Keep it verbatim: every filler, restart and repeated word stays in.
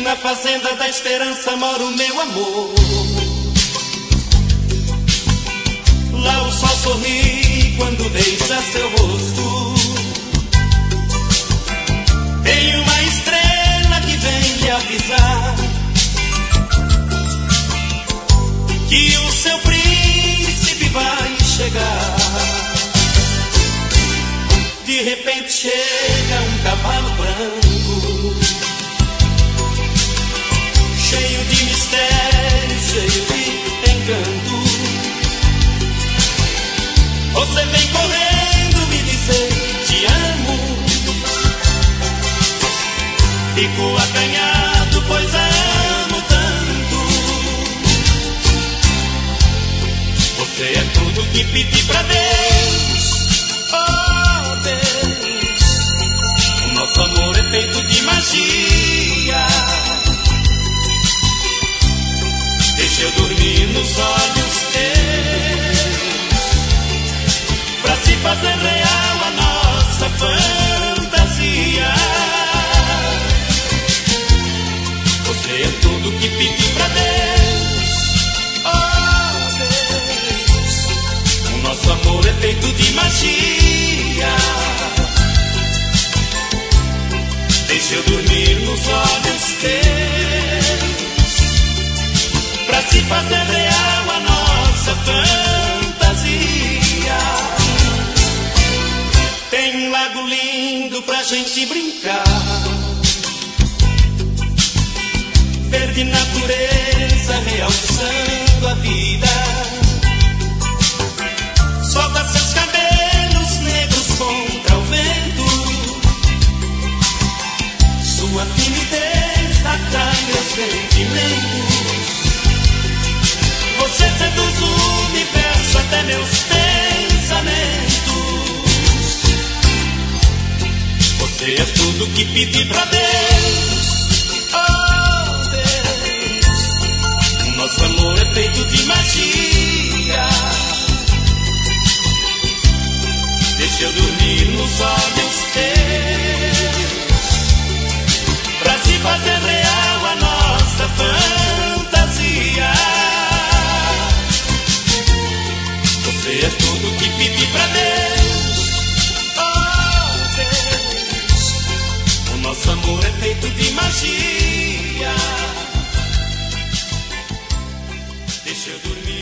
na fazenda da esperança mora o meu amor. Lá o sol sorri quando deixa seu rosto. Tem uma estrela que vem lhe avisar que o seu príncipe vai chegar. De repente chega um cavalo branco, cheio de mistério, cheio de encanto. Você vem correndo me dizer te amo. Fico acanhado, pois a amo tanto. Você é tudo que pedi pra Deus. Oh Deus, o nosso amor é feito de magia. Deixa eu dormir nos olhos teus, pra se fazer real a nossa fantasia. Você é tudo que pedi pra Deus. Oh Deus, o nosso amor é feito de magia. Deixa eu dormir nos olhos teus, pra se fazer real a nossa fantasia. Tem um lago lindo pra gente brincar, verde natureza realçando a vida. Solta seus cabelos negros contra o vento, sua timidez atrai meus sentimentos. Você seduz o universo até meus pensamentos. Você é tudo que pedi pra Deus. Oh Deus, o nosso amor é feito de magia. Deixa eu dormir nos olhos teus, pra se fazer real a nossa fantasia. Você é tudo que pedi pra Deus. Oh Deus, o nosso amor é feito de magia. Deixa eu dormir.